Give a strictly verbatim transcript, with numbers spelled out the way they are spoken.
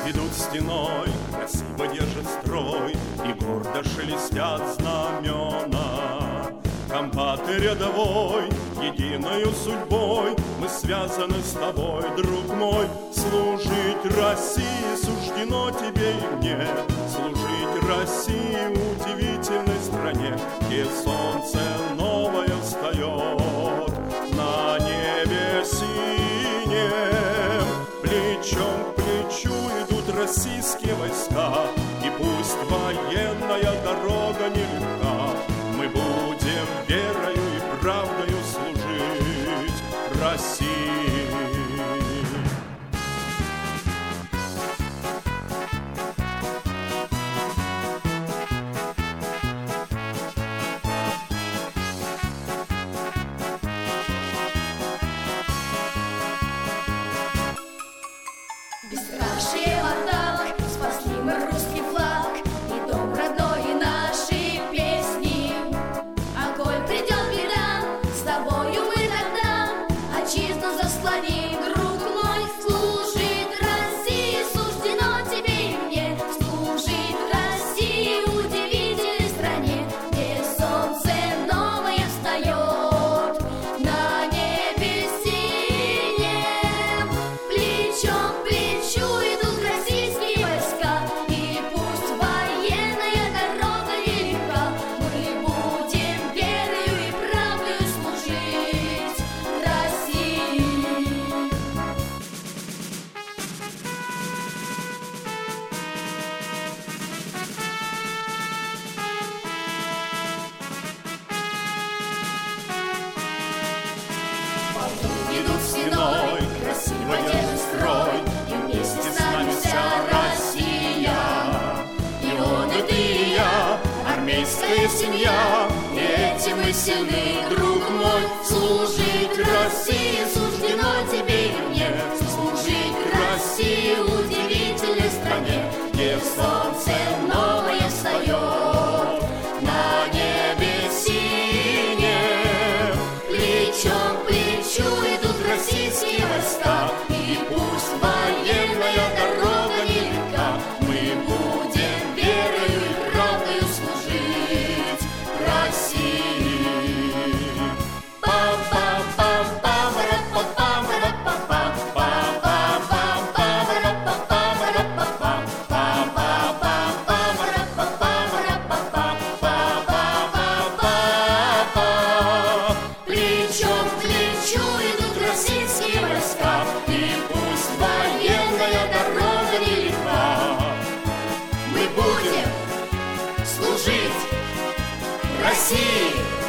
идут стеной, красиво держат строй, и гордо шелестят знамена. Комбаты рядовой, единою судьбой, мы связаны с тобой, друг мой. Служить России суждено тебе и мне, служить России удивительной стране, где солнце новое встает на небе синем. Плечом к плечу идут российские войска, и пусть военная дорога нелегка, мы будем верою и правдою служить России. Бесстрашие в атак, спасли мы русский флаг и дом родной, и наши песни. А коль придет беда, с тобою мы тогда отчизну заслони, друг мой. Служить России суждено тебе и мне, служить России удивительной стране, где солнце новое встает на небе синем. Плечом к плечу идут российские войска, и пусть военная дорога нелегка, мы будем верою и правдою служить России. Идут стеной, красиво держит строй, и вместе с нами вся Россия. И он, и ты, и я, армейская семья, и этим мы сильны, друг мой. Служить России суждено тебе и мне, служить России удивительной стране, где солнце новое встает на небе синем. Плечом к плечу идут российские войска, и пусть военная дорога нелегка, мы будем верою и правдою служить России. Плечом к плечу идут российские войска, и пусть военная дорога нелегка, мы будем служить России.